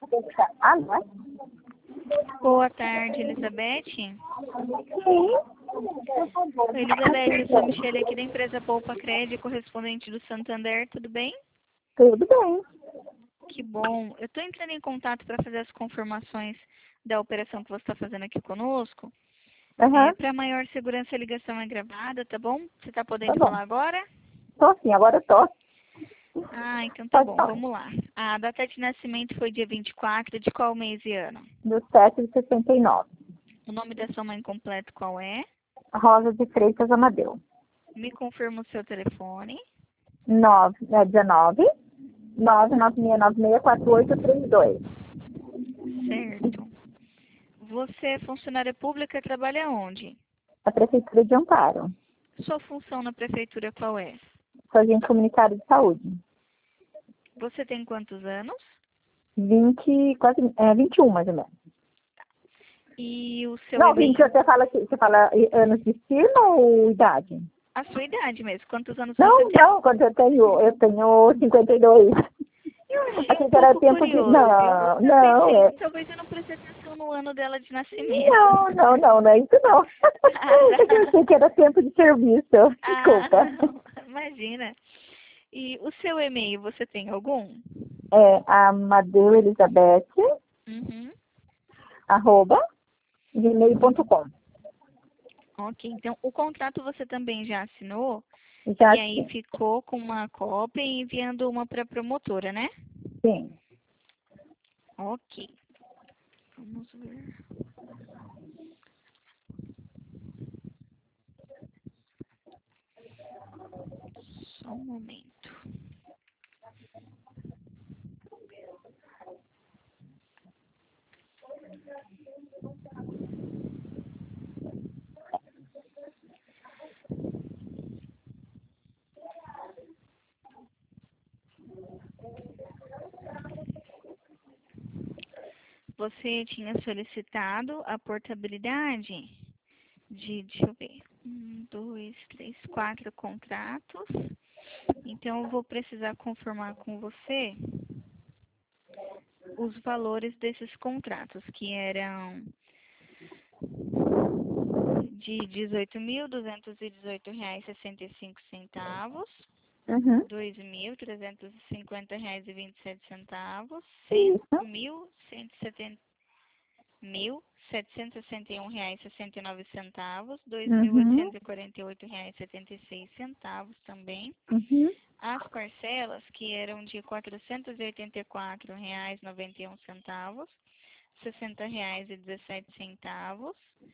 Alô? Boa tarde, Elizabeth. Sim. Oi, Elizabeth, eu sou a Michelle aqui da empresa Poupa Crédito, correspondente do Santander, tudo bem? Tudo bem. Que bom. Eu estou entrando em contato para fazer as confirmações da operação que você está fazendo aqui conosco. Aham. Para maior segurança, a ligação é gravada, tá bom? Você está Tá podendo bom. falar agora? Tô sim, agora tô. Ah, então tá Pode bom, falar. vamos lá. A data de nascimento foi dia 24, de qual mês e ano? Do 7 de 69. O nome da sua mãe completo qual é? Rosa de Freitas Amadeu. Me confirma o seu telefone. 19 996964832. Certo. Você é funcionária pública e trabalha onde? A Prefeitura de Amparo. Sua função na prefeitura qual é? Sou agente comunitário de saúde. Você tem quantos anos? 21 mais ou menos. E o seu Não, 20, e-mail? você fala anos de estilo ou idade? A sua idade mesmo. Quantos anos você Não, tem? não, quando eu tenho 52. Eu achei Achei um que era pouco tempo de... curioso. Não, Eu não, pensei, é... talvez eu não preste atenção no ano dela de nascimento. Não é isso não. Ah, É que eu tá. achei que era tempo de serviço. Ah, Desculpa. imagina. E o seu e-mail, você tem algum? É amadeuelizabeth, Uhum. @gmail.com. Ok, então o contrato você também já assinou? Já E aí sim. ficou com uma cópia e enviando uma para a promotora, né? Sim. Ok. Vamos ver. Só um momento. Você tinha solicitado a portabilidade de, deixa eu ver, 4 contratos. Então, eu vou precisar confirmar com você os valores desses contratos, que eram de R$ 18.218,65, Uhum. R$ 2.350,27, Isso. R$ 100.761,69, Uhum. R$ 2.848,76 também. Uhum. As parcelas, que eram de R$ 484,91, R$ 60,17,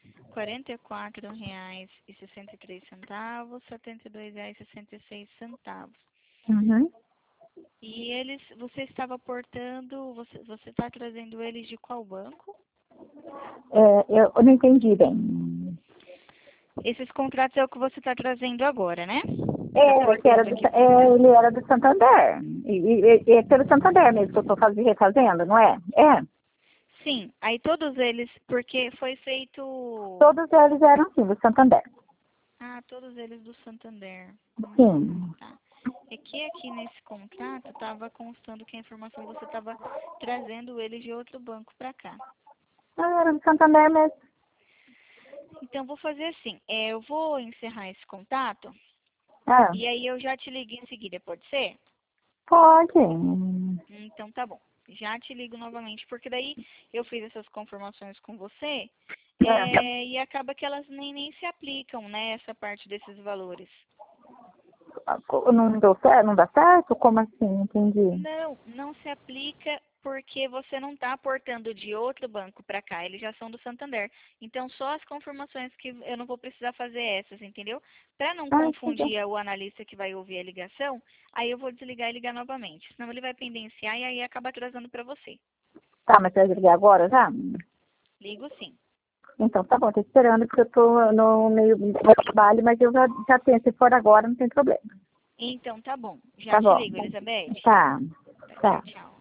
R$ 44,63, R$ 72,66. Uhum. E eles, você estava aportando, você está trazendo eles de qual banco? Eu não entendi bem. Esses contratos é o que você está trazendo agora, né? Está Que era aportando aqui. ele era do Santander. E é pelo Santander mesmo que eu estou refazendo, não é? É. Sim, aí todos eles, porque foi feito. Todos eles eram, sim, do Santander. Ah, todos eles do Santander. Sim. Tá. É que aqui nesse contrato estava constando que a informação você estava trazendo eles de outro banco para cá. Ah, era do Santander mesmo. Então, vou fazer assim. Eu vou encerrar esse contato Ah, e aí eu já te ligo em seguida, pode ser? pode. Então, tá bom. Já te ligo novamente, porque daí eu fiz essas confirmações com você e acaba que elas nem se aplicam, né? Essa parte desses valores. Não deu certo? Não dá certo? Como assim? Entendi. Não se aplica porque você não está aportando de outro banco para cá, eles já são do Santander. Então, só as confirmações que eu não vou precisar fazer essas, entendeu? Para não Ah, entendi. confundir o analista que vai ouvir a ligação, aí eu vou desligar e ligar novamente. Senão ele vai pendenciar e aí acaba atrasando para você. Tá, mas você vai ligar agora já? Ligo sim. Então, tá bom, tô esperando porque eu tô no meio do trabalho, mas eu já tenho. Se for agora, não tem problema. Então, tá bom. Já Tá te bom. ligo, Elizabeth. Tá. Tá, tchau, Tá. tchau.